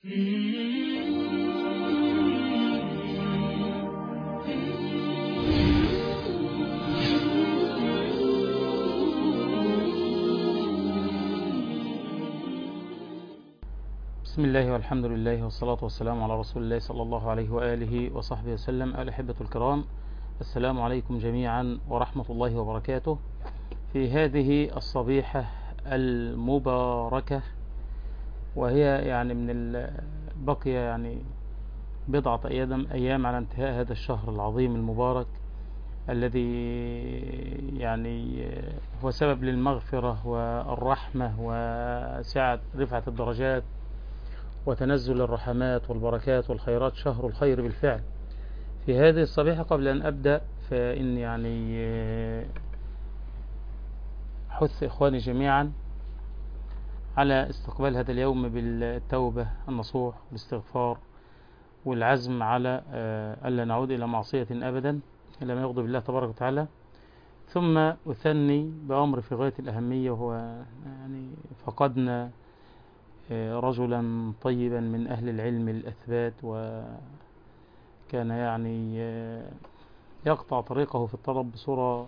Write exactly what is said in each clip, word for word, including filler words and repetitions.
بسم الله والحمد لله والصلاة والسلام على رسول الله صلى الله عليه وآله وصحبه وسلم. الأحبة الكرام، السلام عليكم جميعا ورحمة الله وبركاته. في هذه الصبيحة المباركة، وهي يعني من بقي يعني بضعة أيام على انتهاء هذا الشهر العظيم المبارك الذي يعني هو سبب للمغفرة والرحمة وسعة رفعة الدرجات وتنزل الرحمات والبركات والخيرات، شهر الخير بالفعل. في هذه الصبيحة قبل أن أبدأ فإن يعني حث إخواني جميعا على استقبال هذا اليوم بالتوبة النصوح والاستغفار والعزم على ألا نعود إلى معصية أبدا إلا ما يغضب الله تبارك وتعالى. ثم أثني بأمر في غاية الأهمية، وهو يعني فقدنا رجلا طيبا من أهل العلم الأثبات، وكان يعني يقطع طريقه في الطلب بصورة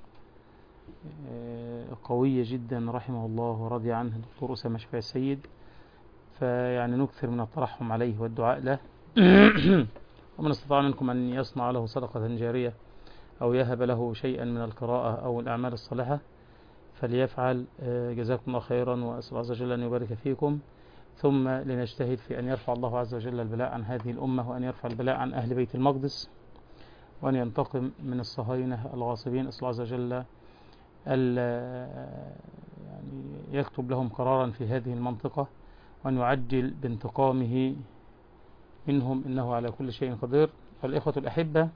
قوية جدا رحمه الله ورضي عنه، الدكتور أسامة شفيع السيد. فيعني نكثر من الترحم عليه والدعاء له ومن استطاع منكم أن يصنع له صدقة جارية أو يهب له شيئا من القراءة أو الأعمال الصالحة فليفعل. جزاكم الله خيرا، وأسأل الله عز وجل أن يبارك فيكم. ثم لنجتهد في أن يرفع الله عز وجل البلاء عن هذه الأمة، وأن يرفع البلاء عن أهل بيت المقدس، وأن ينتقم من الصهاينة الغاصبين. أسأل الله عز وجل يعني يكتب لهم قرارا في هذه المنطقة، وأن يعجل بانتقامه منهم، إنه على كل شيء قدير. والإخوة الأحبة،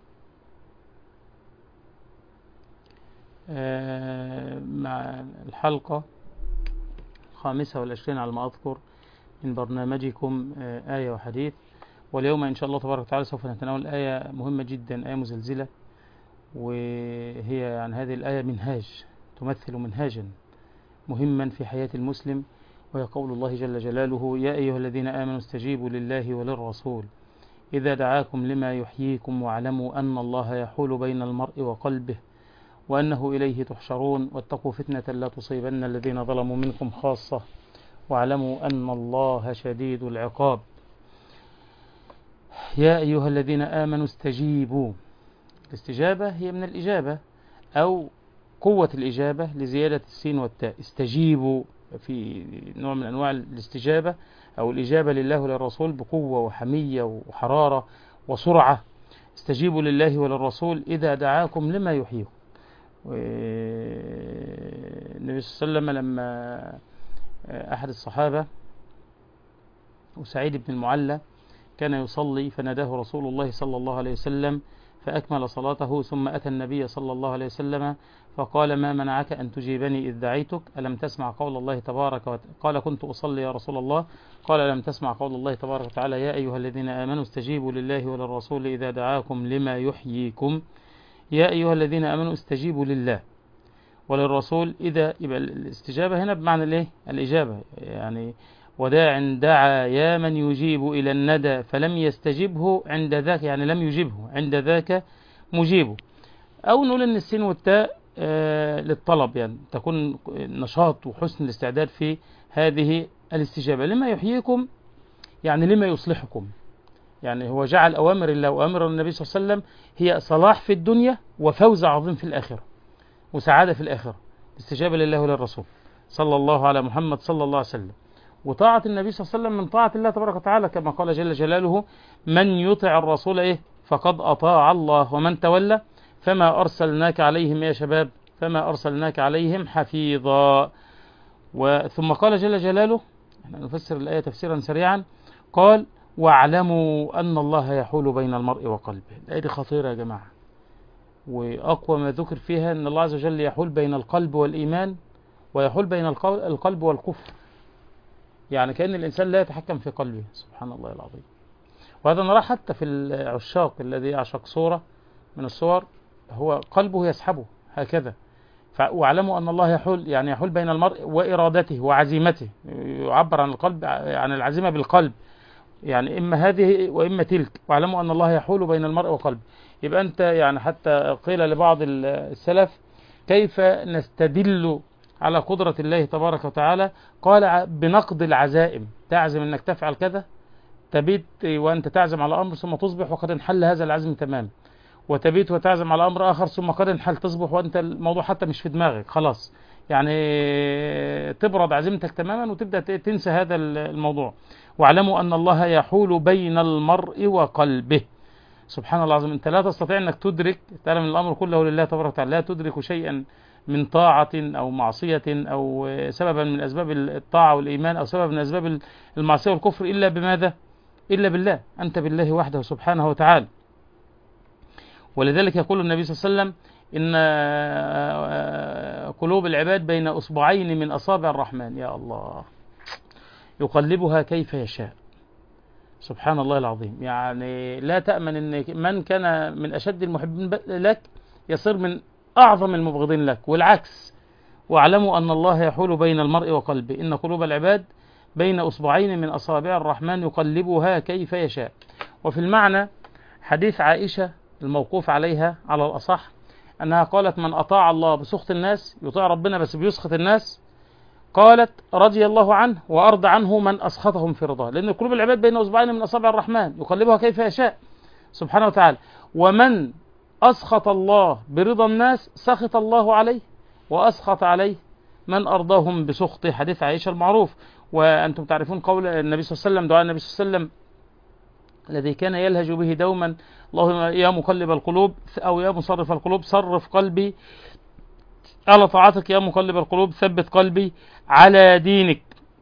مع الحلقة الخامسة والعشرين على ما أذكر من برنامجكم آية وحديث، واليوم إن شاء الله تبارك وتعالى سوف نتناول آية مهمة جدا، آية مزلزلة، وهي يعني هذه الآية منهاج، تمثل منهاجا مهما في حياة المسلم، وهي قول الله جل جلاله: يا أيها الذين آمنوا استجيبوا لله وللرسول إذا دعاكم لما يحييكم واعلموا أن الله يحول بين المرء وقلبه وأنه إليه تحشرون واتقوا فتنة لا تصيبن الذين ظلموا منكم خاصة واعلموا أن الله شديد العقاب. يا أيها الذين آمنوا استجيبوا. الاستجابة هي من الإجابة أو قوة الإجابة لزيادة السين والتاء. استجيبوا في نوع من أنواع الاستجابة أو الإجابة لله وللرسول بقوة وحمية وحرارة وسرعة. استجيبوا لله وللرسول إذا دعاكم لما يحييكم. النبي صلى الله عليه وسلم لما أحد الصحابة وسعيد بن المعلى كان يصلي فناداه رسول الله صلى الله عليه وسلم فأكمل صلاته، ثم أتى النبي صلى الله عليه وسلم فقال: ما منعك أن تجيبني إذ دعيتك؟ ألم تسمع قول الله تبارك وتعالى؟ قال: كنت أصلي يا رسول الله. قال: ألم تسمع قول الله تبارك وتعالى: يا أيها الذين آمنوا استجيبوا لله وللرسول إذا دعاكم لما يحييكم. يا أيها الذين آمنوا استجيبوا لله وللرسول إذا، يبقى الاستجابة هنا بمعنى الايه؟ الإجابة. يعني وداع دعا يا من يجيب إلى الندى فلم يستجبه عند ذاك، يعني لم يجبه عند ذاك مجيبه. أو نقول أن السين والتاء آه للطلب، يعني تكون نشاط وحسن الاستعداد في هذه الاستجابة. لما يحييكم يعني لما يصلحكم، يعني هو جعل أوامر الله وأمر النبي صلى الله عليه وسلم هي صلاح في الدنيا وفوز عظيم في الآخرة وسعادة في الآخرة. استجابة لله وللرسول صلى الله على محمد صلى الله عليه وسلم. وطاعة النبي صلى الله عليه وسلم من طاعة الله تبارك وتعالى، كما قال جل جلاله: من يطع الرسول إيه فقد أطاع الله ومن تولى فما أرسلناك عليهم يا شباب فما أرسلناك عليهم حفيظا. وثم قال جل جلاله، احنا نفسر الآية تفسيرا سريعا، قال: واعلموا أن الله يحول بين المرء وقلبه. الآية دي خطيرة يا جماعة، وأقوى ما ذكر فيها أن الله عز وجل يحول بين القلب والإيمان ويحول بين القلب والكفر. يعني كأن الإنسان لا يتحكم في قلبه، سبحان الله العظيم. وهذا نراه حتى في العشاق، الذي يعشق صورة من الصور هو قلبه يسحبه هكذا. واعلموا أن الله يحول، يعني يحول بين المرء وإرادته وعزيمته. يعبر عن القلب، عن العزيمة بالقلب، يعني إما هذه وإما تلك، واعلموا أن الله يحول بين المرء وقلبه. يبقى أنت يعني حتى قيل لبعض السلف كيف نستدل على قدرة الله تبارك وتعالى؟ قال بنقض العزائم، تعزم أنك تفعل كذا، تبيت وأنت تعزم على أمر ثم تصبح وقد انحل هذا العزم تماما، وتبيت وتعزم على أمر آخر ثم قد انحل، تصبح وأنت الموضوع حتى مش في دماغك خلاص، يعني تبرد عزيمتك تماما وتبدأ تنسى هذا الموضوع. واعلموا أن الله يحول بين المرء وقلبه. سبحان الله العظيم، أنت لا تستطيع أنك تدرك، تعلم الأمر كله لله تبارك وتعالى، لا تدرك شيئا من طاعة أو معصية أو سببا من أسباب الطاعة والإيمان أو سبب من أسباب المعصية والكفر إلا بماذا؟ إلا بالله، أنت بالله وحده سبحانه وتعالى. ولذلك يقول النبي صلى الله عليه وسلم إن قلوب العباد بين أصبعين من أصابع الرحمن، يا الله، يقلبها كيف يشاء. سبحان الله العظيم، يعني لا تأمن أن من كان من أشد المحبين لك يصير من أعظم المبغضين لك، والعكس. واعلموا أن الله يحول بين المرء وقلبه، إن قلوب العباد بين أصبعين من أصابع الرحمن يقلبها كيف يشاء. وفي المعنى حديث عائشة الموقوف عليها على الأصح أنها قالت من أطاع الله بسخط الناس يطيع ربنا بس بيسخط الناس، قالت رضي الله عنه وأرضى عنه من أسخطهم في رضاه، لأن قلوب العباد بين أصبعين من أصابع الرحمن يقلبها كيف يشاء سبحانه وتعالى. ومن أسخط الله برضا الناس سخط الله عليه وأسخط عليه من أرضاهم بسخطه، حديث عائشة المعروف. وأنتم تعرفون قول النبي صلى الله عليه وسلم، دعاء النبي صلى الله عليه وسلم الذي كان يلهج به دوما، اللهم يا مقلب القلوب أو يا مصرف القلوب صرف قلبي على طاعتك، يا مقلب القلوب ثبت قلبي على دينك.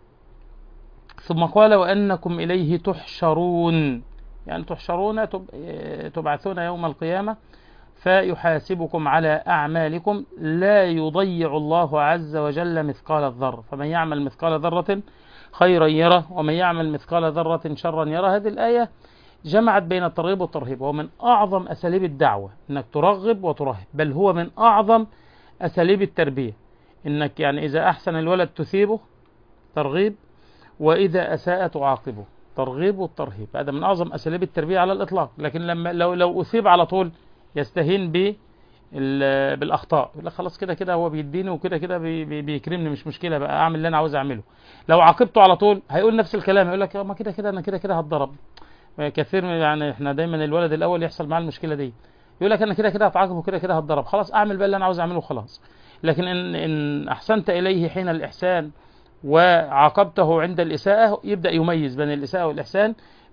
ثم قال وأنكم إليه تحشرون، يعني تحشرون تبعثون يوم القيامة فيحاسبكم على أعمالكم لا يضيع الله عز وجل مثقال الذرة، فمن يعمل مثقال ذرة خيرا يره ومن يعمل مثقال ذرة شرا يره. هذه الآية جمعت بين الترغيب والترهيب، وهو من أعظم أساليب الدعوة إنك ترغب وترهب، بل هو من أعظم أساليب التربية، إنك يعني إذا أحسن الولد تثيبه ترغيب، وإذا أساء تعاقبه ترغيب والترهيب. هذا من أعظم أساليب التربية على الإطلاق. لكن لما لو لو أثيب على طول يستهين ب بالأخطاء، يقول لك خلاص كده كده هو بيديني وكده كده بي بي بيكرمني، مش مشكلة بقى أعمل اللي أنا عاوز أعمله. لو عاقبته على طول هيقول نفس الكلام، يقول لك ما كده كده أنا كده كده هتضرب. كثير من يعني إحنا دايما الولد الأول يحصل معاه المشكلة دي، يقول لك أنا كده كده هتعاقب وكده كده هتضرب، خلاص أعمل بقى اللي أنا عاوز أعمله خلاص. لكن إن إن أحسنت إليه حين الإحسان وعاقبته عند الإساءة يبدأ يميز بين الإساءة والإحسان،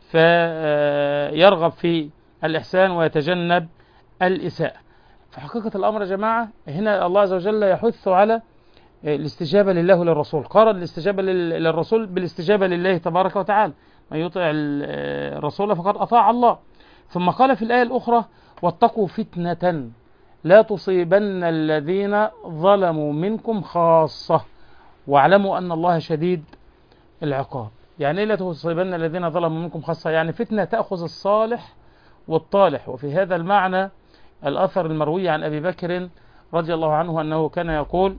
فيرغب في الإحسان ويتجنب الإساءة. في حقيقة الأمر يا جماعة هنا الله عز وجل يحث على الاستجابة لله وللرسول، قارن الاستجابة للرسول بالاستجابة لله تبارك وتعالى، من يطع الرسول فقد أطاع الله. ثم قال في الآية الأخرى واتقوا فتنة لا تصيبن الذين ظلموا منكم خاصة واعلموا أن الله شديد العقاب. يعني إيه لا تصيبن الذين ظلموا منكم خاصة؟ يعني فتنة تأخذ الصالح والطالح. وفي هذا المعنى الأثر المروي عن أبي بكر رضي الله عنه أنه كان يقول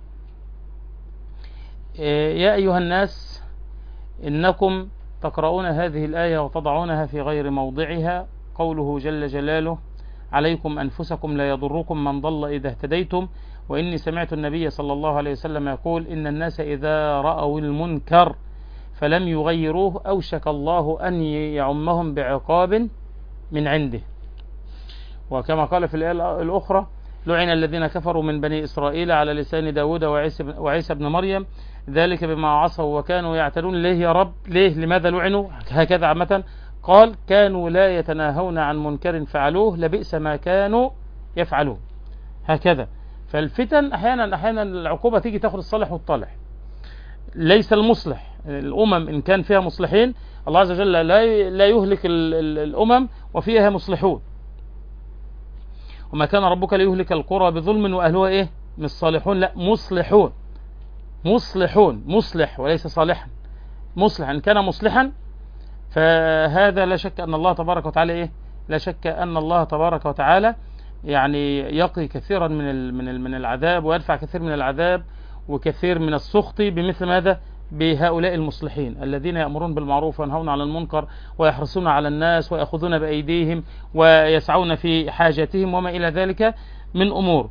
يا أيها الناس إنكم تقرؤون هذه الآية وتضعونها في غير موضعها، قوله جل جلاله عليكم أنفسكم لا يضركم من ضل إذا اهتديتم، وإني سمعت النبي صلى الله عليه وسلم يقول إن الناس إذا رأوا المنكر فلم يغيروه أوشك الله أن يعمهم بعقاب من عنده. وكما قال في الآية الأخرى لعن الذين كفروا من بني إسرائيل على لسان داود وعيسى بن مريم ذلك بما عصوا وكانوا يعتدون. ليه يا رب؟ ليه؟ لماذا لعنوا؟ هكذا عامة قال كانوا لا يتناهون عن منكر فعلوه لبئس ما كانوا يفعلون. هكذا. فالفتن أحيانا أحيانا العقوبة تيجي تاخذ الصالح والطالح، ليس المصلح. الأمم إن كان فيها مصلحين الله عز وجل لا لا يهلك الأمم وفيها مصلحون، وما كان ربك ليهلك القرى بظلم وأهلها إيه؟ مش صالحون، لا مصلحون. مصلحون، مصلح وليس صالحا، مصلح. إن كان مصلحا فهذا لا شك أن الله تبارك وتعالى إيه؟ لا شك أن الله تبارك وتعالى يعني يقي كثيرا من من من العذاب ويدفع كثير من العذاب وكثير من السخط بمثل ماذا؟ بهؤلاء المصلحين الذين يأمرون بالمعروف وينهون عن المنكر ويحرصون على الناس ويأخذون بأيديهم ويسعون في حاجاتهم وما إلى ذلك من أمور.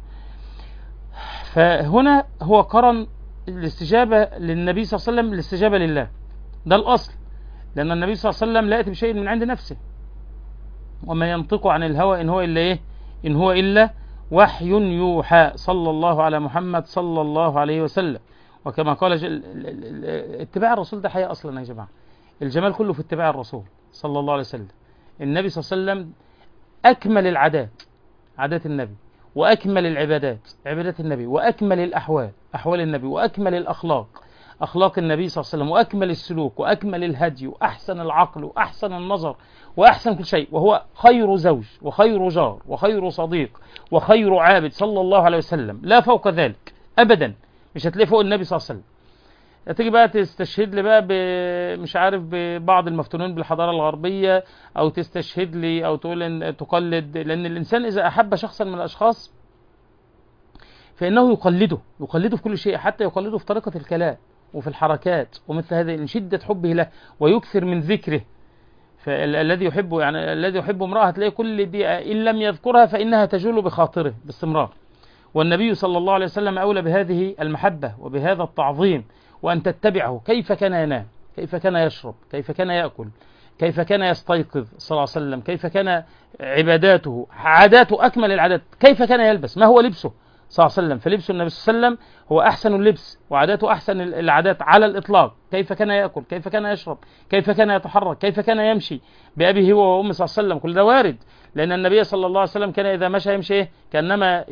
فهنا هو قرن الاستجابة للنبي صلى الله عليه وسلم الاستجابة لله، ده الأصل، لأن النبي صلى الله عليه وسلم لا يأتي بشيء من عند نفسه، وما ينطق عن الهوى إن هو إلا إيه؟ إن هو إلا وحي يوحى، صلى الله على محمد صلى الله عليه وسلم. وكما قال جل... اتباع الرسول ده حياة أصلا يا جماعة، الجمال كله في اتباع الرسول صلى الله عليه وسلم. النبي صلى الله عليه وسلم أكمل العادات عادات النبي، وأكمل العبادات عبادات النبي، وأكمل الأحوال أحوال النبي، وأكمل الأخلاق أخلاق النبي صلى الله عليه وسلم، وأكمل السلوك، وأكمل الهدي، وأحسن العقل، وأحسن النظر، وأحسن كل شيء، وهو خير زوج وخير جار وخير صديق وخير عابد صلى الله عليه وسلم، لا فوق ذلك أبدا، مش هتلاقي فوق النبي صلى الله عليه وسلم. تيجي بقى تستشهد لي بقى مش عارف ببعض المفتونين بالحضارة الغربية، أو تستشهد لي أو تقول إن تقلد، لأن الإنسان إذا أحب شخصا من الأشخاص فإنه يقلده يقلده في كل شيء، حتى يقلده في طريقة الكلام وفي الحركات ومثل هذا، من شدة حبه له ويكثر من ذكره. فالذي يحبه يعني الذي يحب امرأة هتلاقي كل دقيقة إن لم يذكرها فإنها تجول بخاطره باستمرار. والنبي صلى الله عليه وسلم أولى بهذه المحبة وبهذا التعظيم، وأن تتبعه كيف كان ينام، كيف كان يشرب، كيف كان يأكل، كيف كان يستيقظ صلى الله عليه وسلم، كيف كان عباداته، عاداته أكمل العادات، كيف كان يلبس، ما هو لبسه صلى الله عليه وسلم. فلبس النبي صلى الله عليه وسلم هو أحسن اللبس، وعاداته أحسن العادات على الإطلاق. كيف كان يأكل، كيف كان يشرب، كيف كان يتحرك، كيف كان يمشي بأبيه هو وأمه صلى الله عليه وسلم، كل ده وارد، لأن النبي صلى الله عليه وسلم كان إذا مشى يمشي إيه؟ كأنما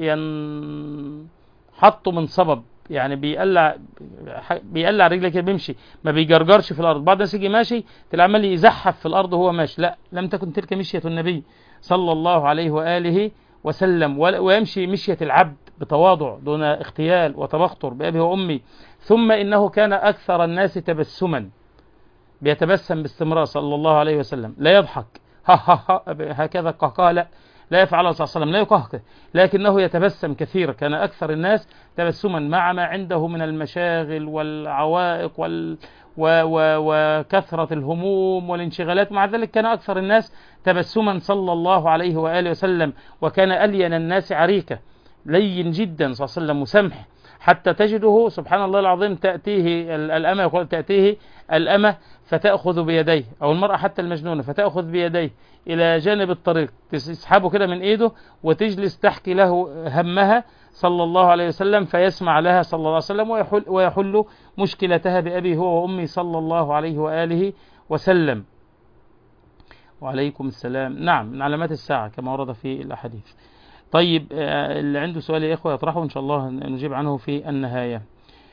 ينحط من صبب، يعني بيقلع بيقلع رجله كده بيمشي، ما بيجرجرش في الأرض. بعض الناس يجي ماشي تلاقي عمال يزحف في الأرض وهو ماشي، لا، لم تكن تلك مشية النبي صلى الله عليه وآله وسلم، ويمشي مشية العبد بتواضع دون اختيال وتبختر بأبي وأمي. ثم إنه كان أكثر الناس تبسما، بيتبسم باستمرار صلى الله عليه وسلم، لا يضحك ها ها ها هكذا قهقه، لا لا يفعل صلى الله عليه وسلم، لا يقهقه، لكنه يتبسم كثيرا. كان أكثر الناس تبسما مع ما عنده من المشاغل والعوائق وال و و وكثرة الهموم والانشغالات، مع ذلك كان أكثر الناس تبسما صلى الله عليه وآله وسلم. وكان ألين الناس عريكة، لين جدا صلى الله عليه وسلم، مسامح، حتى تجده سبحان الله العظيم تأتيه الأمة، يقول تأتيه الأمة فتأخذ بيديه، أو المرأة حتى المجنونة فتأخذ بيديه إلى جانب الطريق، تسحبه كده من إيده وتجلس تحكي له همها صلى الله عليه وسلم، فيسمع لها صلى الله عليه وسلم ويحل, ويحل مشكلتها بأبي هو وأمي صلى الله عليه وآله وسلم. وعليكم السلام. نعم، من علامات الساعة كما ورد في الأحاديث. طيب، اللي عنده سؤال يا إخوة يطرحه إن شاء الله نجيب عنه في النهاية.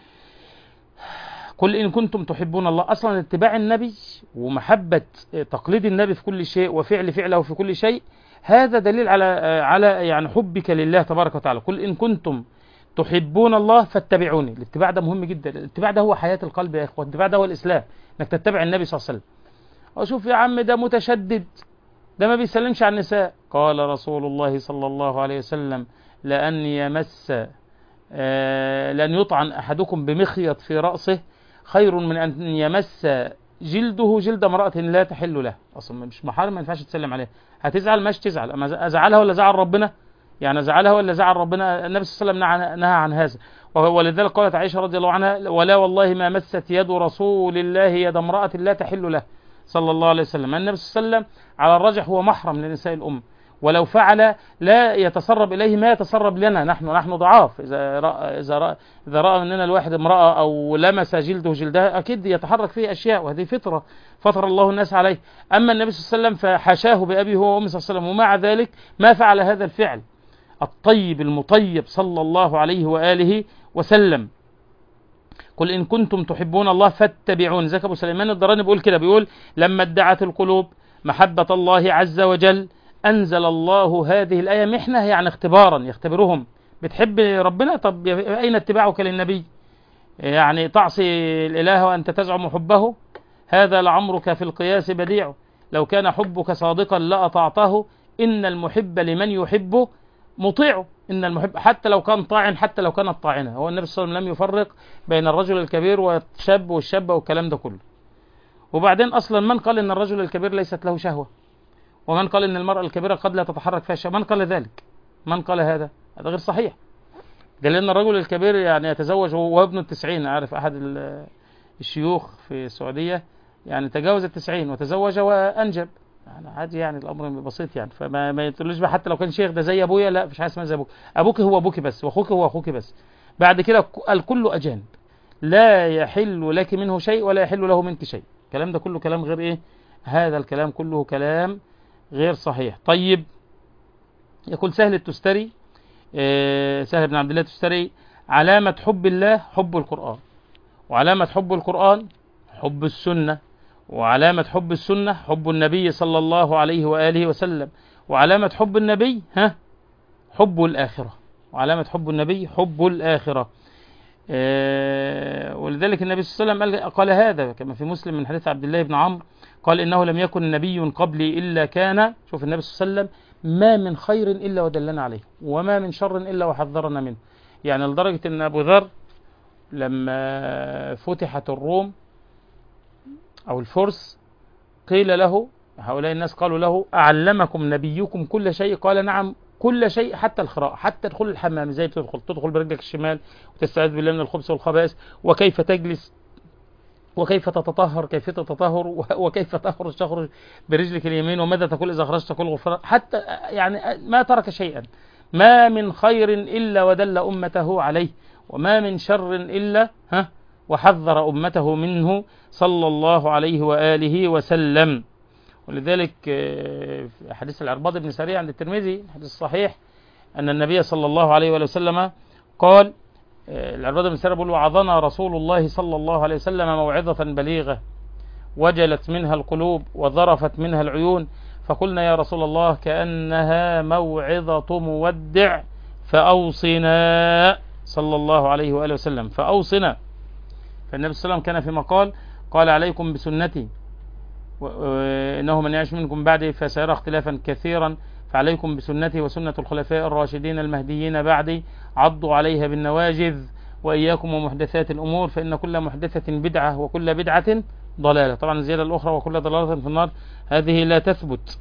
قل إن كنتم تحبون الله، أصلا اتباع النبي ومحبة تقليد النبي في كل شيء وفعل فعله في كل شيء، هذا دليل على على يعني حبك لله تبارك وتعالى. قل إن كنتم تحبون الله فاتبعوني. الاتباع ده مهم جدا، الاتباع ده هو حياة القلب يا إخوة، الاتباع ده هو الإسلام، إنك تتبع النبي صلى الله عليه وسلم. وشوف يا عم ده متشدد، ده ما بيسلمش على النساء، قال رسول الله صلى الله عليه وسلم لأن يمس آه لأن يطعن أحدكم بمخيط في رأسه خير من أن يمس جلده جلد امرأة لا تحل له. أصلا مش محارم، ما ينفعش تسلم عليها، هتزعل ماش تزعل، أما أزعلها ولا زعل ربنا؟ يعني أزعلها ولا زعل ربنا؟ النبي صلى الله عليه وسلم نهى عن هذا. ولذلك قالت عائشة رضي الله عنها ولا والله ما مست يد رسول الله يد امرأة لا تحل له صلى الله عليه وسلم. النبي صلى الله عليه وسلم على الراجح هو محرم لنساء الأم، ولو فعل لا يتسرب إليه ما يتسرب لنا نحن نحن ضعاف. إذا رأى إذا رأى إذا رأى مننا الواحد امرأة أو لمس جلده جلدها أكيد يتحرك فيه أشياء، وهذه فطرة فطر الله الناس عليه. أما النبي صلى الله عليه وسلم فحاشاه بأبيه هو وأمه صلى الله عليه وسلم، ومع ذلك ما فعل هذا الفعل الطيب المطيب صلى الله عليه وآله وسلم. قل إن كنتم تحبون الله فاتبعون. زكي أبو سليمان الدراني بيقول كده، بيقول لما ادعت القلوب محبة الله عز وجل أنزل الله هذه الآية محنة، يعني اختبارا يختبرهم. بتحب ربنا؟ طب أين اتباعك للنبي؟ يعني تعصي الإله وأنت تزعم حبه؟ هذا لعمرك في القياس بديع، لو كان حبك صادقا لأطعته، إن المحب لمن يحبه مطيعه. إن المحب حتى لو كان طاعن، حتى لو كانت طاعنة، هو النبي صلى الله عليه وسلم لم يفرق بين الرجل الكبير والشاب والشابة والكلام ده كله. وبعدين أصلا من قال إن الرجل الكبير ليست له شهوة؟ ومن قال إن المرأة الكبيرة قد لا تتحرك فيها شهوة؟ من قال ذلك؟ من قال هذا؟ هذا غير صحيح. ده لأن الرجل الكبير يعني يتزوج وهو ابن التسعين. أعرف أحد الشيوخ في السعودية يعني تجاوز التسعين وتزوج وأنجب، يعني عادي، يعني الأمر بسيط يعني. فما ما يتقولوش بقى حتى لو كان شيخ ده زي أبويا، لا، مفيش حاجة اسمها زي أبوك. أبوك هو أبوك بس، وأخوك هو أخوك بس. بعد كده الكل أجانب، لا يحل لك منه شيء ولا يحل له منك شيء. الكلام ده كله كلام غير إيه؟ هذا الكلام كله كلام غير صحيح. طيب، يقول سهل التستري، آه سهل بن عبد الله التستري: علامة حب الله حب القرآن، وعلامة حب القرآن حب السنة، وعلامة حب السنة حب النبي صلى الله عليه وآله وسلم، وعلامة حب النبي ها حب الآخرة، وعلامة حب النبي حب الآخرة. آه ولذلك النبي صلى الله عليه وسلم قال هذا كما في مسلم من حديث عبد الله بن عمرو، قال: إنه لم يكن نبي قبلي إلا كان، شوف النبي صلى الله عليه وسلم، ما من خير إلا ودلنا عليه، وما من شر إلا وحذرنا منه. يعني لدرجة أن أبو ذر لما فتحت الروم أو الفرس قيل له، هؤلاء الناس قالوا له: أعلمكم نبيكم كل شيء؟ قال: نعم، كل شيء حتى الخراء، حتى دخول الحمام، زي تدخل تدخل برجلك الشمال وتستعيذ بالله من الخبث والخبائث، وكيف تجلس، وكيف تتطهر، كيف تتطهر، وكيف تخرج تخرج برجلك اليمين، وماذا تقول إذا خرجت تقول غفران، حتى يعني ما ترك شيئا. ما من خير إلا ودل أمته عليه، وما من شر إلا ها وحذر أمته منه صلى الله عليه وآله وسلم. ولذلك في حديث العرباض بن سارية عند الترمذي، حديث صحيح، أن النبي صلى الله عليه وآله وسلم قال، العرباض بن سارية بيقول: وعظنا رسول الله صلى الله عليه وسلم موعظة بليغة وجلت منها القلوب وذرفت منها العيون، فقلنا: يا رسول الله، كأنها موعظة مودع، فأوصنا، صلى الله عليه وآله وسلم، فأوصنا. فالنبي صلى الله عليه وسلم كان في مقال قال: عليكم بسنتي، إنه من يعيش منكم بعدي فسيرى اختلافا كثيرا، فعليكم بسنتي وسنة الخلفاء الراشدين المهديين بعدي، عضوا عليها بالنواجذ، وإياكم ومحدثات الأمور، فإن كل محدثة بدعة وكل بدعة ضلالة. طبعا الزيادة الأخرى: وكل ضلالة في النار، هذه لا تثبت.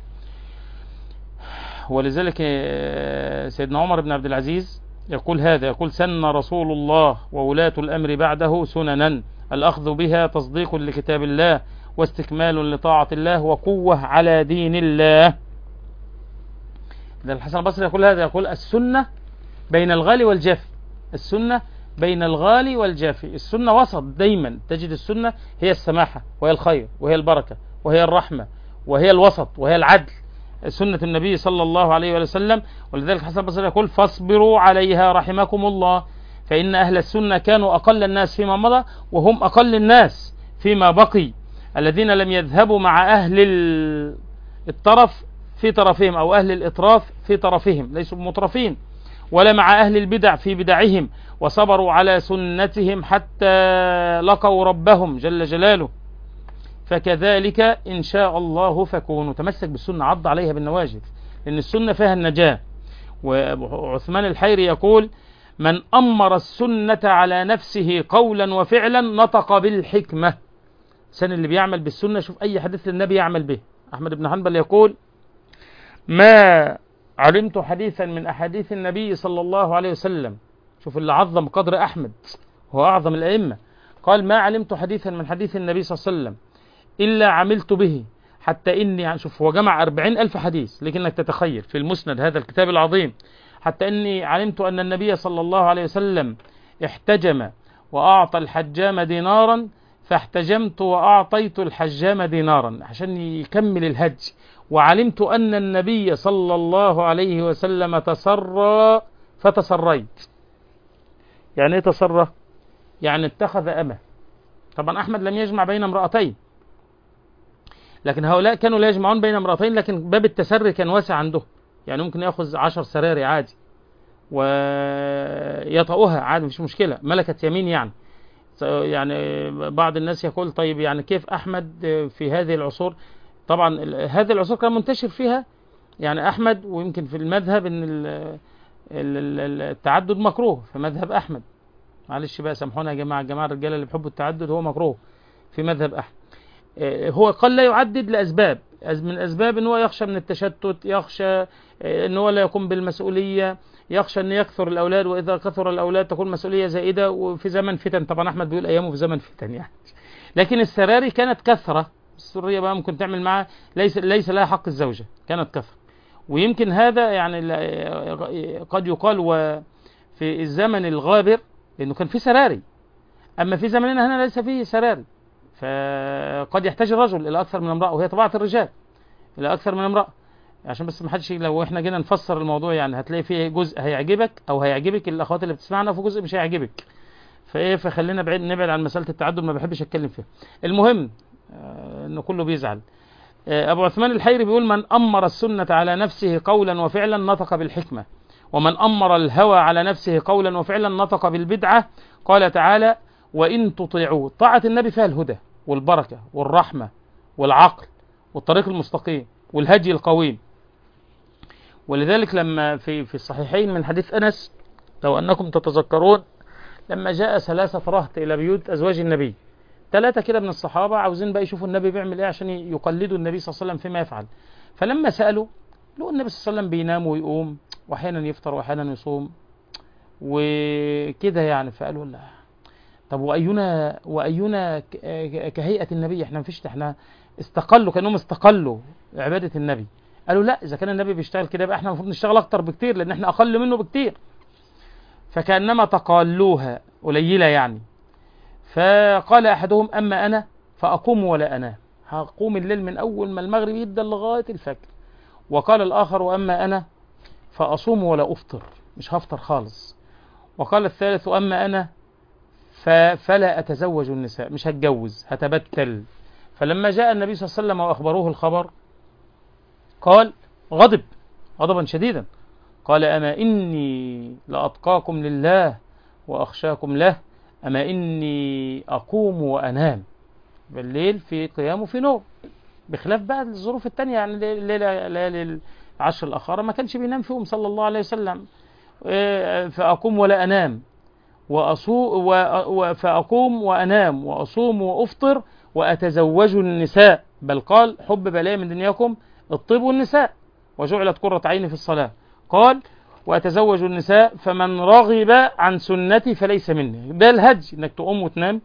ولذلك سيدنا عمر بن عبد العزيز يقول هذا، يقول: سن رسول الله وولاة الأمر بعده سننا، الأخذ بها تصديق لكتاب الله واستكمال لطاعة الله وقوة على دين الله. ده الحسن البصري يقول هذا، يقول: السنة بين الغالي والجافي، السنة بين الغالي والجافي. السنة وسط دايما، تجد السنة هي السماحة وهي الخير وهي البركة وهي الرحمة وهي الوسط وهي العدل، سنة النبي صلى الله عليه وسلم. ولذلك الحسن البصري يقول: فاصبروا عليها رحمكم الله، فإن أهل السنة كانوا أقل الناس فيما مضى، وهم أقل الناس فيما بقي، الذين لم يذهبوا مع أهل الطرف في طرفهم، أو أهل الإطراف في طرفهم، ليسوا مطرفين، ولا مع أهل البدع في بدعهم، وصبروا على سنتهم حتى لقوا ربهم جل جلاله. فكذلك إن شاء الله فكونوا. تمسك بالسنة، عض عليها بالنواجذ، لأن السنة فيها النجاة. وعثمان الحيري يقول: من أمر السنة على نفسه قولا وفعلا نطق بالحكمة. الإنسان اللي بيعمل بالسنة، شوف أي حديث للنبي يعمل به. أحمد بن حنبل يقول: ما علمت حديثا من أحاديث النبي صلى الله عليه وسلم، شوف اللي عظم قدر أحمد، هو أعظم الأئمة، قال: ما علمت حديثا من حديث النبي صلى الله عليه وسلم إلا عملت به، حتى إني، يعني شوف هو جمع أربعين ألف حديث، لكنك تتخيل في المسند هذا الكتاب العظيم، حتى إني علمت أن النبي صلى الله عليه وسلم احتجم وأعطى الحجام دينارا، فاحتجمت وأعطيت الحجام دينارا عشان يكمل الهج. وعلمت أن النبي صلى الله عليه وسلم تسرى فتسريت. يعني ايه تسرى؟ يعني اتخذ أمه. طبعا أحمد لم يجمع بين امرأتين، لكن هؤلاء كانوا لا يجمعون بين امرأتين، لكن باب التسري كان واسع عنده، يعني ممكن يأخذ عشر سراري عادي ويطأها عادي، مش مشكلة، ملكة يمين يعني. يعني بعض الناس يقول: طيب يعني كيف أحمد في هذه العصور؟ طبعا هذه العصور كان منتشر فيها يعني أحمد، ويمكن في المذهب أن التعدد مكروه في مذهب أحمد. معلش بقى سامحونا يا جماعة، الجماعة الرجالة اللي بيحبوا التعدد هو مكروه في مذهب أحمد. هو قال لا يعدد لأسباب، من أسباب أنه يخشى من التشتت، يخشى أنه لا يقوم بالمسؤولية، يخشى أن يكثر الأولاد، وإذا كثر الأولاد تكون مسؤولية زائدة، وفي زمن فتن. طبعا أحمد بيقول أيامه في زمن فتن يعني. لكن السراري كانت كثرة، السرية بقى ممكن تعمل معها ليس ليس لها حق الزوجة، كانت كثرة. ويمكن هذا يعني قد يقال وفي الزمن الغابر لأنه كان في سراري، أما في زمننا هنا ليس فيه سراري، فقد يحتاج الرجل إلى أكثر من امرأة، وهي طبيعة الرجال إلى أكثر من امرأة. عشان بس ما حدش، لو احنا جينا نفسر الموضوع يعني هتلاقي فيه جزء هيعجبك أو هيعجبك الأخوات اللي بتسمعنا، وفي جزء مش هيعجبك. فإيه، فخلينا بعيد نبعد عن مسألة التعدد، ما بحبش أتكلم فيها. المهم آه إنه كله بيزعل. آه أبو عثمان الحيري بيقول: من أمر السنة على نفسه قولا وفعلا نطق بالحكمة، ومن أمر الهوى على نفسه قولا وفعلا نطق بالبدعة. قال تعالى: وإن تطيعوا. طاعة النبي فيها الهدى والبركة والرحمة والعقل والطريق المستقيم والهدي القويم. ولذلك لما في في الصحيحين من حديث أنس، لو أنكم تتذكرون، لما جاء ثلاثة رهط إلى بيوت أزواج النبي، ثلاثة كده من الصحابة عاوزين بقى يشوفوا النبي بيعمل إيه عشان يقلدوا النبي صلى الله عليه وسلم فيما يفعل. فلما سألوا لقوا النبي صلى الله عليه وسلم بينام ويقوم، وأحيانا يفطر وأحيانا يصوم وكده يعني. فقالوا: لا، طب وأينا وأينا كهيئة النبي؟ احنا مفيش، احنا استقلوا، كانهم استقلوا عبادة النبي. قالوا: لا، إذا كان النبي بيشتغل كده يبقى احنا المفروض نشتغل أكتر بكتير، لأن احنا أقل منه بكتير. فكأنما تقالوها قليلة يعني. فقال أحدهم: أما أنا فأقوم ولا أنام، هقوم الليل من أول ما المغرب يبدأ لغاية الفجر. وقال الآخر: وأما أنا فأصوم ولا أفطر، مش هفطر خالص. وقال الثالث: أما أنا فلا أتزوج النساء، مش هتجوز، هتبتل. فلما جاء النبي صلى الله عليه وسلم وأخبروه الخبر قال، غضب غضبا شديدا، قال: أما إني لأتقاكم لله وأخشاكم له، أما إني أقوم وأنام بالليل، في قيام وفي نوم، بخلاف بقى الظروف التانية يعني. الليلة ليالي العشر الأخيرة ما كانش بينام فيهم صلى الله عليه وسلم. فأقوم ولا أنام وأصو فأقوم وأنام وأصوم وأفطر وأتزوج النساء، بل قال: حبب إلي من دنياكم الطيب والنساء وجعلت قرة عيني في الصلاة. قال: وأتزوج النساء، فمن رغب عن سنتي فليس مني. ده الهدي، انك تقوم وتنام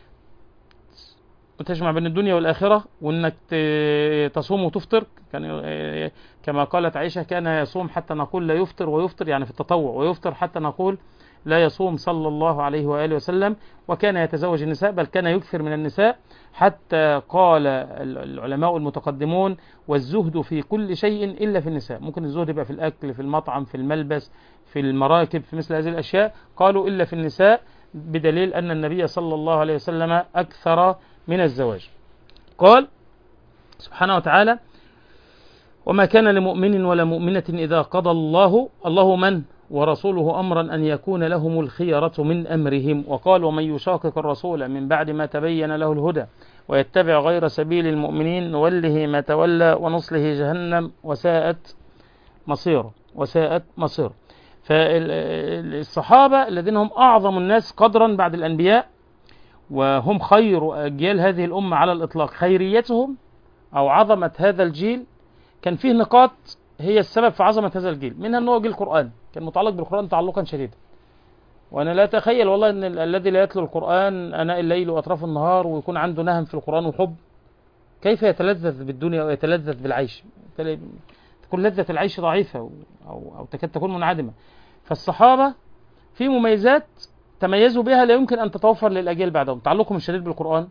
وتجمع بين الدنيا والآخرة، وانك تصوم وتفطر. كان كما قالت عائشة: كان يصوم حتى نقول لا يفطر، ويفطر يعني في التطوع، ويفطر حتى نقول لا يصوم صلى الله عليه وآله وسلم. وكان يتزوج النساء، بل كان يكثر من النساء، حتى قال العلماء المتقدمون: والزهد في كل شيء إلا في النساء. ممكن الزهد يبقى في الأكل، في المطعم، في الملبس، في المراكب، في مثل هذه الأشياء. قالوا: إلا في النساء، بدليل أن النبي صلى الله عليه وسلم أكثر من الزواج. قال سبحانه وتعالى: وما كان لمؤمن ولا مؤمنة إذا قضى الله الله من ورسوله أمرا أن يكون لهم الخيرة من أمرهم. وقال: ومن يشاقق الرسول من بعد ما تبين له الهدى ويتبع غير سبيل المؤمنين نوله ما تولى ونصله جهنم وساءت مصيره وساءت مصيره. فالصحابة الذين هم أعظم الناس قدرا بعد الأنبياء، وهم خير أجيال هذه الأمة على الإطلاق، خيريتهم أو عظمة هذا الجيل كان فيه نقاط هي السبب في عظمة هذا الجيل. منها أنه جيل القرآن، كان متعلق بالقرآن تعلقا شديدا. وأنا لا أتخيل والله أن الذي لا يتلو القرآن أناء الليل وأطراف النهار ويكون عنده نهم في القرآن وحب، كيف يتلذذ بالدنيا ويتلذذ بالعيش؟ تكون لذة العيش ضعيفة أو, أو تكاد تكون منعدمة. فالصحابة في مميزات تميزوا بها لا يمكن أن تتوفر للأجيال بعدهم: تعلقهم الشديد بالقرآن،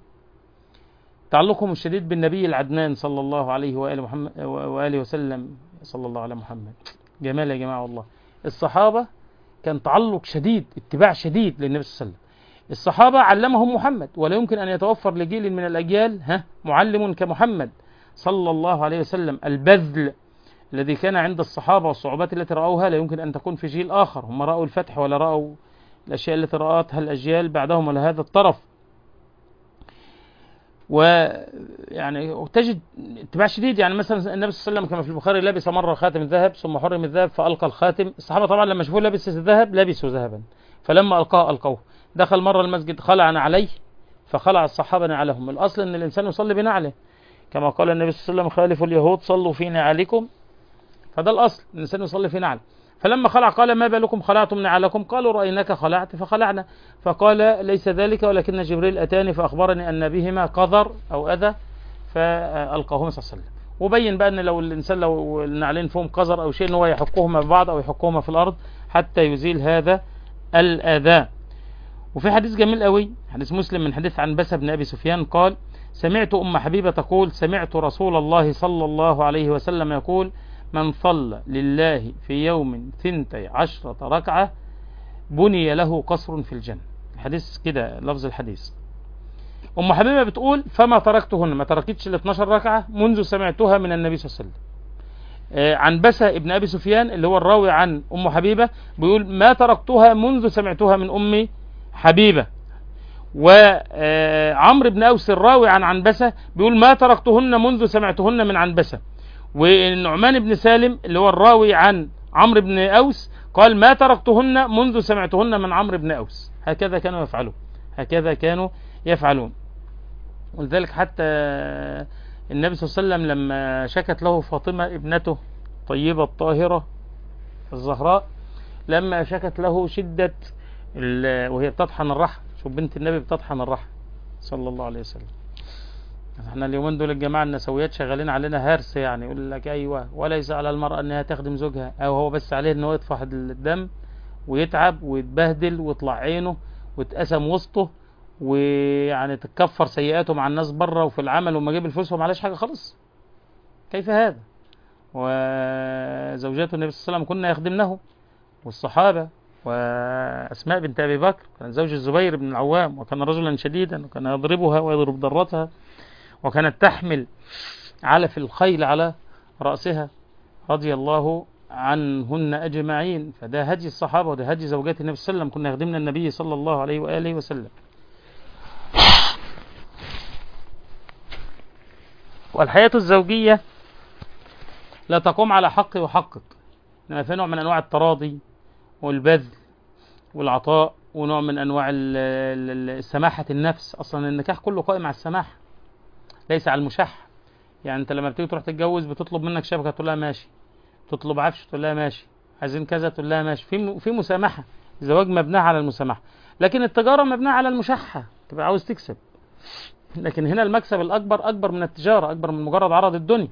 تعلقهم الشديد بالنبي العدنان صلى الله عليه وآله, محمد وآله وسلم صلى الله على محمد. جمال يا جماعة والله. الصحابة كان تعلق شديد، اتباع شديد للنبي صلى الله عليه وسلم. الصحابة علمهم محمد، ولا يمكن أن يتوفر لجيل من الأجيال ها معلم كمحمد صلى الله عليه وسلم. البذل الذي كان عند الصحابة والصعوبات التي رأوها لا يمكن أن تكون في جيل آخر. هم رأوا الفتح ولا رأوا الأشياء التي رأتها الأجيال بعدهم ولا هذا الطرف. ويعني تجد اتباع شديد. يعني مثلا النبي صلى الله عليه وسلم كما في البخاري لبس مرة خاتم الذهب ثم حرم الذهب فألقى الخاتم، الصحابة طبعا لما شافوه لابس الذهب لبسوا ذهبا، فلما ألقاه ألقوه. دخل مرة المسجد خلع عليه فخلع الصحابة نعلهم. الأصل أن الإنسان يصلي بنعله كما قال النبي صلى الله عليه وسلم خالفوا اليهود صلوا في نعالكم، فده الأصل الإنسان يصلي في نعل. فلما خلع قال ما بالكم خلعتم نعالكم؟ قالوا رأيناك خلعت فخلعنا. فقال ليس ذلك ولكن جبريل أتاني فأخبرني أن بهما قذر أو أذى فألقاهما صلى الله عليه وسلم. وبين بقى أن لو الإنسان لو النعلين فيهم قذر أو شيء أن هو يحكهما ببعض أو يحكهما في الأرض حتى يزيل هذا الأذى. وفي حديث جميل قوي حديث مسلم من حديث عنبسة بن أبي سفيان قال سمعت أم حبيبة تقول سمعت رسول الله صلى الله عليه وسلم يقول من صلى لله في يوم ثنتي عشرة ركعة بني له قصر في الجنة. الحديث كده لفظ الحديث. أم حبيبة بتقول فما تركتهن، ما تركتش ال اثناشر ركعة منذ سمعتها من النبي صلى الله عليه وسلم. آه عنبسة ابن أبي سفيان اللي هو الراوي عن أم حبيبة بيقول ما تركتها منذ سمعتها من أم حبيبة. وعمر بن أوس الراوي عن عنبسة بيقول ما تركتهن منذ سمعتهن من عنبسة. والنعمان بن سالم اللي هو الراوي عن عمرو بن أوس قال ما تركتهن منذ سمعتهن من عمرو بن أوس. هكذا كانوا يفعلون هكذا كانوا يفعلون ولذلك حتى النبي صلى الله عليه وسلم لما شكت له فاطمة ابنته طيبة الطاهرة الزهراء لما شكت له شدة وهي بتطحن الرحم، شوف بنت النبي بتطحن الرحم صلى الله عليه وسلم. احنا اليومين دول الجماعة النسويات شغالين علينا هرس، يعني يقول لك ايوه وليس على المرأة انها تخدم زوجها، او هو بس عليه انه يطفح الدم ويتعب ويتبهدل ويطلع عينه ويتقسم وسطه ويعني تتكفر سيئاته مع الناس بره وفي العمل وما جيب الفلوس وما عليش حاجة خالص. كيف هذا؟ وزوجات النبي صلى الله عليه وسلم كنا يخدمنه، والصحابة وأسماء بنت أبي بكر كان زوج الزبير بن العوام وكان رجلا شديدا وكان يضربها ويضرب ضرتها وكانت تحمل علف الخيل على رأسها رضي الله عنهن أجمعين. فده هدي الصحابة وده هدي زوجات النبي صلى الله عليه وسلم، كنا يخدمنا النبي صلى الله عليه وآله وسلم. والحياة الزوجية لا تقوم على حقي وحقك، إنما في نوع من أنواع التراضي والبذل والعطاء ونوع من أنواع السماحة النفس. أصلا النكاح كله قائم على السماحة ليس على المشاح. يعني أنت لما بتيجي تروح تتجوز بتطلب منك شبكة تقول لها ماشي، تطلب عفش تقول لها ماشي، عايزين كذا تقول لها ماشي. في في مسامحة. الزواج مبني على المسامحة، لكن التجارة مبنية على المشاحة، تبقى عاوز تكسب. لكن هنا المكسب الأكبر أكبر من التجارة، أكبر من مجرد عرض الدنيا.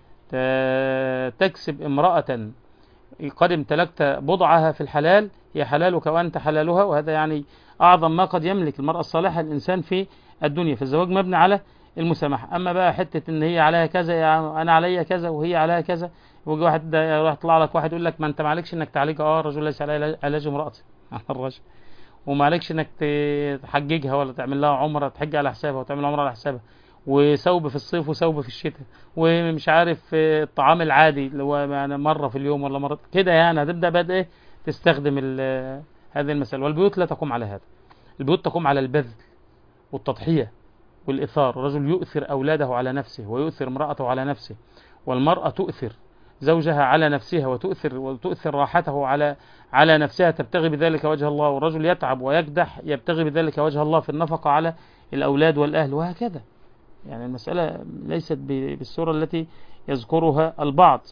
تكسب امرأة قد امتلكت بضعها في الحلال هي حلالك وأنت حلالها، وهذا يعني أعظم ما قد يملك المرأة الصالحة الإنسان في الدنيا. فالزواج مبني على المسامحة. أما بقى حتة إن هي عليها كذا يعني أنا عليا كذا وهي عليها كذا، ويجي واحد يروح يطلع لك واحد يقول لك ما أنت ما عليكش إنك تعالجها. أه الرجل ليس عليه علاج امرأته على الرجل، وما عليكش إنك تحججها ولا تعمل لها عمرة تحج على حسابها وتعمل عمرة على حسابها، وثوب في الصيف وثوب في الشتاء، ومش عارف الطعام العادي اللي هو يعني مرة في اليوم ولا مرة كده. يعني هتبدأ بقى إيه تستخدم هذه المسألة. والبيوت لا تقوم على هذا، البيوت تقوم على البذل والتضحية والإثار. الرجل يؤثر أولاده على نفسه ويؤثر امرأته على نفسه، والمرأة تؤثر زوجها على نفسها وتؤثر وتؤثر راحته على على نفسها تبتغي بذلك وجه الله. والرجل يتعب ويكدح يبتغي بذلك وجه الله في النفقة على الأولاد والأهل وهكذا. يعني المسألة ليست بالصورة التي يذكرها البعض.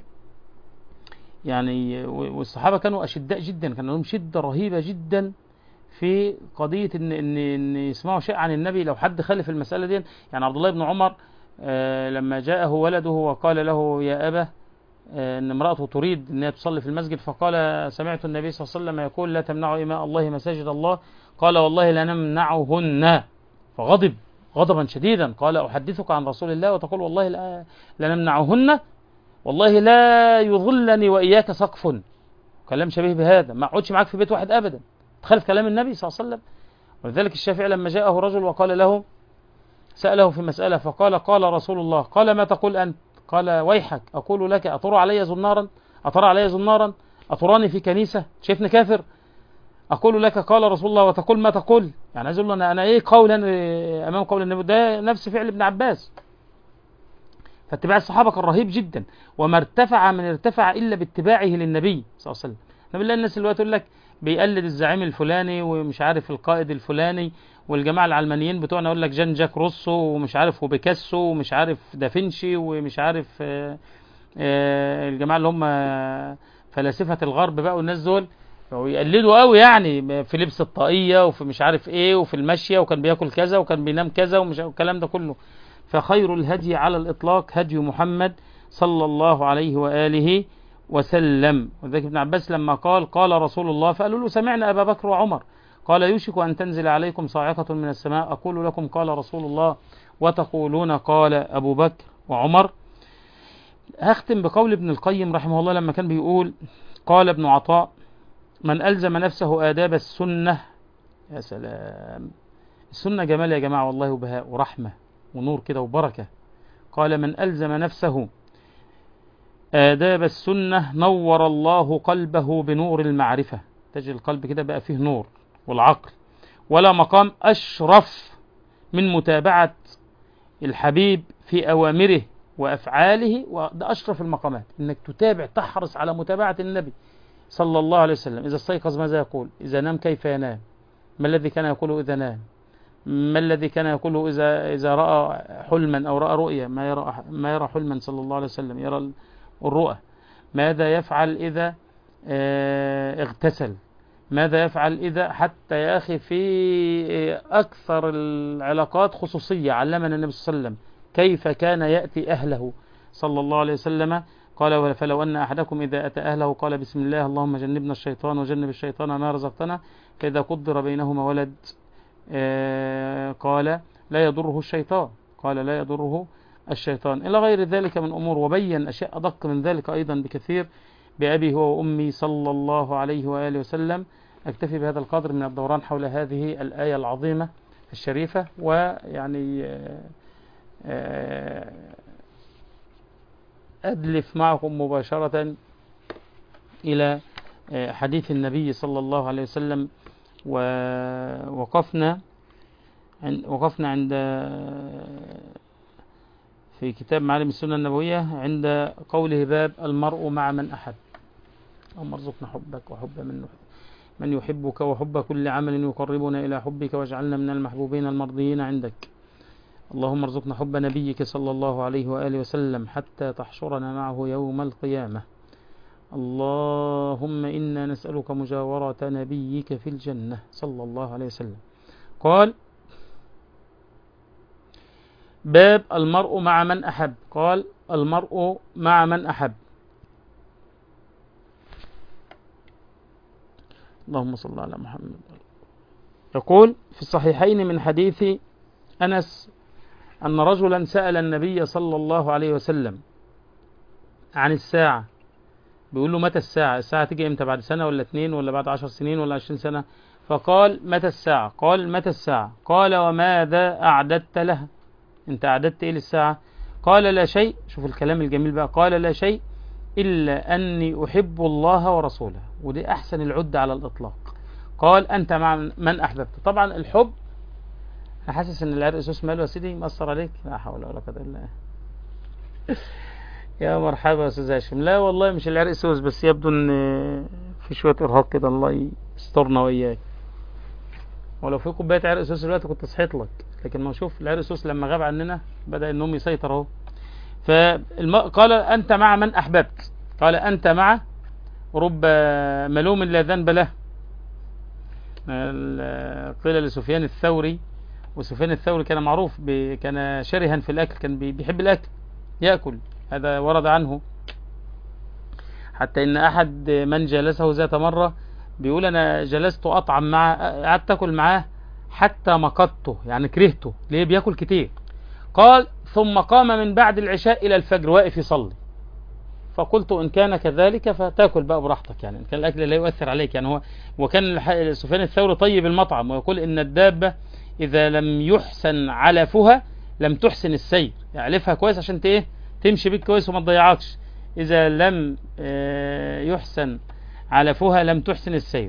يعني والصحابة كانوا أشداء جدا، كان لهم شدة رهيبة جدا في قضية إن, إن, إن يسمعوا شيء عن النبي لو حد خالف المسألة دي. يعني عبد الله بن عمر آه لما جاءه ولده وقال له يا أبا آه إن امرأته تريد أن تصلي في المسجد، فقال سمعت النبي صلى الله عليه وسلم يقول لا تمنعوا إماء الله مساجد الله، قال والله لا نمنعهن. فغضب غضبا شديدا قال أحدثك عن رسول الله وتقول والله لا نمنعهن، والله لا يظلني وإياك سقف. كلام شبيه بهذا، ما اقعدش معاك في بيت واحد أبدا، تخالف كلام النبي صلى الله عليه وسلم. ولذلك الشافعي لما جاءه رجل وقال له سأله في مسألة فقال قال رسول الله، قال ما تقول أنت؟ قال ويحك أقول لك أترى علي زنارا أترى علي زنارا أتراني في كنيسة شايفني كافر؟ أقول لك قال رسول الله وتقول ما تقول، يعني عايز أقول له أنا, أنا إيه قولا أمام قول النبي، ده نفس فعل ابن عباس. فاتباع الصحابة كان رهيب جدا، وما ارتفع من ارتفع إلا باتباعه للنبي صلى الله عليه وسلم. نبي الله الناس اللي تقول لك بيقلد الزعيم الفلاني ومش عارف القائد الفلاني، والجماعة العلمانيين بتوعنا يقول لك جان جاك روسو ومش عارف وبيكاسو ومش عارف دافنشي ومش عارف آآ آآ الجماعة اللي هم فلاسفة الغرب بقى والناس دول، ويقلدوا قوي يعني في لبس الطاقية وفي مش عارف ايه وفي المشية، وكان بياكل كذا وكان بينام كذا ومش الكلام ده كله. فخير الهدي على الإطلاق هدي محمد صلى الله عليه وآله وسلم. وذلك ابن عباس لما قال قال رسول الله فقالوا له سمعنا أبا بكر وعمر، قال يوشك أن تنزل عليكم صاعقة من السماء أقول لكم قال رسول الله وتقولون قال أبو بكر وعمر. هختم بقول ابن القيم رحمه الله لما كان بيقول قال ابن عطاء من ألزم نفسه آداب السنة، يا سلام، السنة جمال يا جماعة والله وبهاء ورحمة ونور كده وبركة. قال من ألزم نفسه آداب السنة نور الله قلبه بنور المعرفة، تجي القلب كده بقى فيه نور والعقل، ولا مقام أشرف من متابعة الحبيب في أوامره وأفعاله، وده أشرف المقامات إنك تتابع تحرص على متابعة النبي صلى الله عليه وسلم. إذا استيقظ ماذا يقول، إذا نام كيف ينام، ما الذي كان يقوله إذا نام، ما الذي كان يقوله إذا إذا رأى حلما أو رأى رؤيا، ما يرى ما يرى حلما صلى الله عليه وسلم، يرى الرؤى، ماذا يفعل إذا اغتسل، ماذا يفعل إذا، حتى يا أخي في أكثر العلاقات خصوصية علمنا النبي صلى الله عليه وسلم كيف كان يأتي أهله صلى الله عليه وسلم. قال فلو أن أحدكم إذا أتى أهله قال بسم الله اللهم جنبنا الشيطان وجنب الشيطان ما رزقتنا، فإذا قدر بينهما ولد قال لا يضره الشيطان، قال لا يضره الشيطان، إلى غير ذلك من أمور. وبين أشياء أدق من ذلك أيضا بكثير بأبي هو وأمي صلى الله عليه وآله وسلم. أكتفي بهذا القدر من الدوران حول هذه الآية العظيمة الشريفة، ويعني أدلف معكم مباشرة إلى حديث النبي صلى الله عليه وسلم. ووقفنا وقفنا عند في كتاب معالم السنة النبوية عند قوله باب المرء مع من أحب، اللهم ارزقنا حبك وحب من من يحبك وحب كل عمل يقربنا إلى حبك واجعلنا من المحبوبين المرضيين عندك. اللهم ارزقنا حب نبيك صلى الله عليه وآله وسلم حتى تحشرنا معه يوم القيامة. اللهم إنا نسألك مجاورة نبيك في الجنة صلى الله عليه وسلم. قال باب المرء مع من أحب، قال المرء مع من أحب. اللهم صل على محمد. يقول في الصحيحين من حديث أنس أن رجلا سأل النبي صلى الله عليه وسلم عن الساعة، بيقول له متى الساعة، الساعة تيجي امتى، بعد سنة ولا اتنين ولا بعد عشر سنين ولا عشرين سنة؟ فقال متى الساعة، قال متى الساعة، قال وماذا أعددت لها، انت أعددت ايه للساعة؟ قال لا شيء، شوف الكلام الجميل بقى، قال لا شيء إلا أني أحب الله ورسوله، ودي أحسن العدة على الإطلاق. قال أنت مع من أحببت. طبعا الحب، أنا حاسس إن العرق سوس ماله يا سيدي مأثر عليك، لا حول ولا قوة إلا بالله. يا مرحبا يا أستاذ هاشم. لا والله مش العرق سوس، بس يبدو إن في شوية إرهاق كده، الله يسترنا وإياك. ولو في كوباية عرق سوس دلوقتي كنت صحيت لك، لكن ما شوف العرق سوس لما غاب عننا بدأ النوم يسيطر أهو. فقال أنت مع من أحببت، قال أنت مع رب ملوم لا ذنب له. قيل لسفيان الثوري، وسفيان الثوري كان معروف كان شرها في الأكل، كان بيحب الأكل يأكل، هذا ورد عنه، حتى إن أحد من جلسه ذات مرة بيقول أنا جلست أطعم معه، قعدت أكل معاه حتى مقته، يعني كرهته ليه، بيأكل كتير. قال ثم قام من بعد العشاء إلى الفجر واقف يصلي، فقلت إن كان كذلك فتاكل بقى براحتك، يعني إن كان الأكل لا يؤثر عليك. يعني هو وكان سفيان الثوري طيب المطعم، ويقول إن الدابة إذا لم يحسن علفها لم تحسن السير، يعلفها كويس عشان ايه تمشي بيك كويس وما تضيعكش، إذا لم يحسن علفها لم تحسن السير.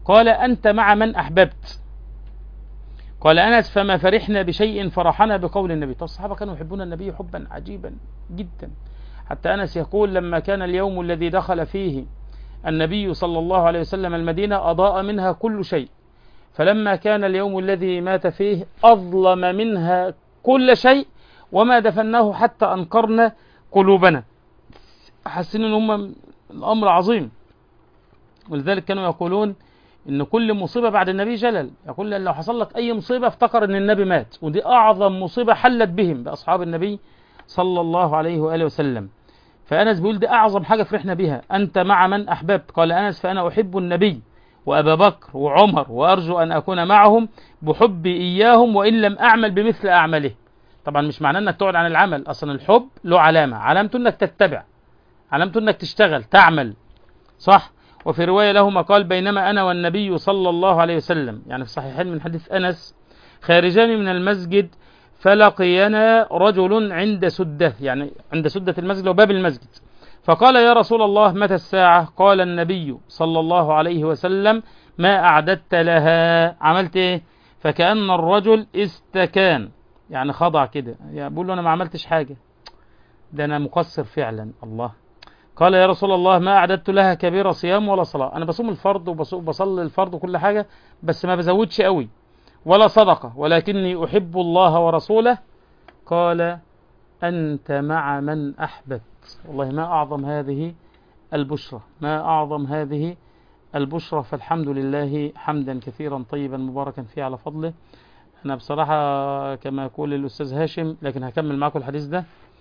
قال أنت مع من أحببت. قال أنس فما فرحنا بشيء فرحنا بقول النبي. طب الصحابة كانوا يحبون النبي حبا عجيبا جدا، حتى أنس يقول لما كان اليوم الذي دخل فيه النبي صلى الله عليه وسلم المدينة أضاء منها كل شيء، فلما كان اليوم الذي مات فيه أظلم منها كل شيء، وما دفناه حتى أنكرنا قلوبنا. حاسين ان هم الأمر عظيم، ولذلك كانوا يقولون ان كل مصيبة بعد النبي جلل. يقول لو حصل لك اي مصيبة افتكر ان النبي مات، ودي اعظم مصيبة حلت بهم باصحاب النبي صلى الله عليه وآله وسلم. فأنس بيقول دي اعظم حاجة فرحنا بها، انت مع من احببت. قال أنس فانا احب النبي وابا بكر وعمر وارجو ان اكون معهم بحبي اياهم وان لم اعمل بمثل اعمله. طبعا مش معناه انك تقعد عن العمل، اصلا الحب له علامة، علامته انك تتبع، علامته انك تشتغل تعمل صح. وفي رواية لهما قال بينما أنا والنبي صلى الله عليه وسلم، يعني في صحيحين من حديث أنس، خارجان من المسجد فلقينا رجل عند سدة، يعني عند سدة المسجد وباب المسجد، فقال يا رسول الله متى الساعة؟ قال النبي صلى الله عليه وسلم ما أعددت لها؟ عملت إيه؟ فكأن الرجل استكان، يعني خضع كده، يعني بقول له أنا ما عملتش حاجة، ده أنا مقصر فعلا. الله. قال يا رسول الله ما أعددت لها كبيرة صيام ولا صلاة، أنا بصوم الفرض وبصلي الفرض وكل حاجة، بس ما بزودش قوي، ولا صدقة، ولكني أحب الله ورسوله. قال أنت مع من أحببت. والله ما أعظم هذه البشرة، ما أعظم هذه البشرة. فالحمد لله حمدا كثيرا طيبا مباركا فيه على فضله. أنا بصراحة كما يقول الأستاذ هاشم، لكن هكمل معكم الحديث ده.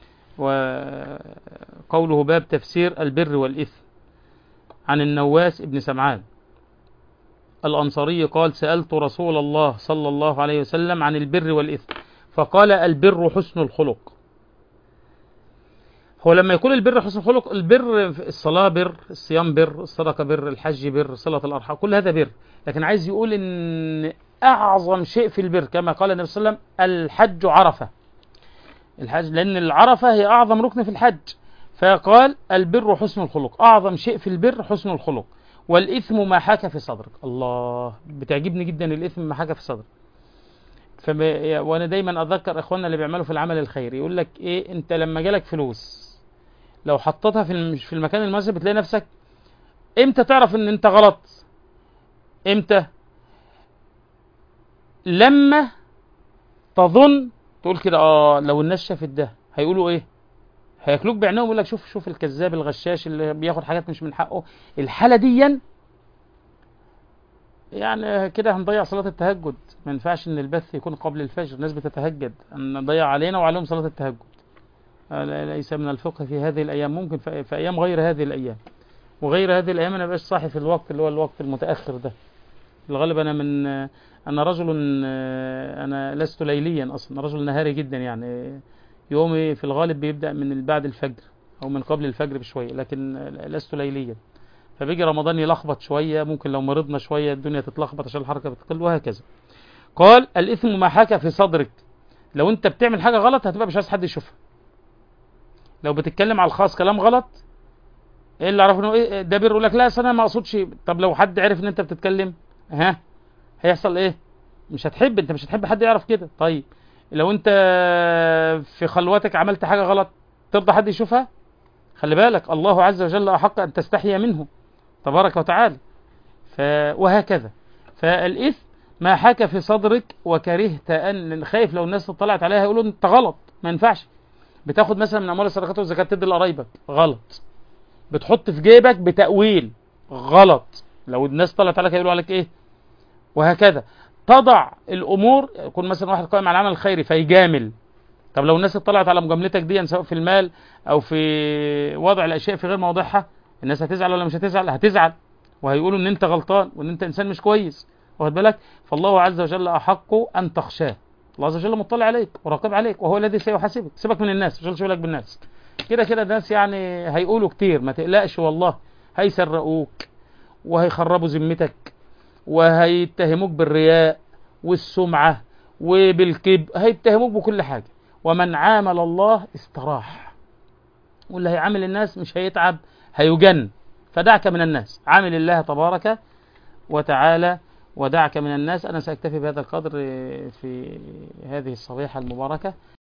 وقوله باب تفسير البر والإثم. عن النواس ابن سمعان الأنصاري قال سألت رسول الله صلى الله عليه وسلم عن البر والإثم، فقال البر حسن الخلق. هو لما يقول البر حسن الخلق، البر الصلاة بر، الصيام بر، الصدقة بر، الحج بر، صلة الأرحام، كل هذا بر، لكن عايز يقول إن أعظم شيء في البر كما قال النبي صلى الله عليه وسلم الحج عرفة. الحج لأن العرفة هي أعظم ركن في الحج، فقال البر حسن الخلق، أعظم شيء في البر حسن الخلق. والإثم ما حاك في صدرك. الله، بتعجبني جدا الإثم ما حاك في صدرك. فب... وأنا دايما أذكر إخواننا اللي بيعملوا في العمل الخيري، يقول لك إيه، أنت لما جالك فلوس لو حطيتها في الم... في المكان المناسب بتلاقي نفسك إمتى تعرف إن أنت غلط؟ إمتى؟ لما تظن تقول كده اه لو الناس شافت ده هيقولوا ايه؟ هياكلوك بعينهم، يقول لك شوف شوف الكذاب الغشاش اللي بياخد حاجات مش من حقه. الحاله دي يعني كده هنضيع صلاه التهجد. ما ينفعش ان البث يكون قبل الفجر، الناس بتتهجد، ان نضيع علينا وعليهم صلاه التهجد. ليس من الفقه في هذه الايام، ممكن في ايام غير هذه الايام، وغير هذه الايام انا مبقاش صاحي في الوقت اللي هو الوقت المتاخر ده. الغالب انا من انا رجل انا لست ليليا اصلا، رجل نهاري جدا، يعني يومي في الغالب بيبدا من بعد الفجر او من قبل الفجر بشويه، لكن لست ليليا. فبيجي رمضان يلخبط شويه، ممكن لو مرضنا شويه الدنيا تتلخبط عشان الحركه بتقل وهكذا. قال الاثم ما حاك في صدرك. لو انت بتعمل حاجه غلط هتبقى مش عايز حد يشوفها. لو بتتكلم على الخاص كلام غلط، ايه اللي عرفه انه ايه ده بيقول لك لا انا ما اقصدش. طب لو حد عرف ان انت بتتكلم ها هيحصل ايه؟ مش هتحب، انت مش هتحب حد يعرف كده. طيب لو انت في خلوتك عملت حاجة غلط ترضى حد يشوفها؟ خلي بالك الله عز وجل احق ان تستحي منه تبارك وتعالى. ف... وهكذا. فالاثم ما حاك في صدرك وكرهت ان، خايف لو الناس اطلعت عليها يقولوا انت غلط، ما ينفعش. بتاخد مثلا من اموال الصدقات والزكاة تدي لقرايبك، غلط. بتحط في جيبك بتأويل، غلط. لو الناس طلعت عليك يقولوا عليك ايه؟ وهكذا. تضع الامور، يكون مثلا واحد قائم على العمل الخيري فيجامل. طب لو الناس اطلعت على مجاملتك دي سواء في المال او في وضع الاشياء في غير موضعها، الناس هتزعل ولا مش هتزعل؟ هتزعل، وهيقولوا ان انت غلطان وان انت انسان مش كويس، واخد بالك؟ فالله عز وجل احق ان تخشاه. الله عز وجل مطلع عليك وراقب عليك، وهو الذي سيحاسبك. سيبك من الناس، مش شغلك بالناس. كده كده الناس يعني هيقولوا كتير، ما تقلقش والله. هيسرقوك وهيخربوا ذمتك وهيتهموك بالرياء والسمعة وبالكذب، هيتهموك بكل حاجة. ومن عامل الله استراح، واللي هيعامل الناس مش هيتعب، هيجن. فدعك من الناس، عامل الله تبارك وتعالى ودعك من الناس. أنا سأكتفي بهذا القدر في هذه الصبيحة المباركة.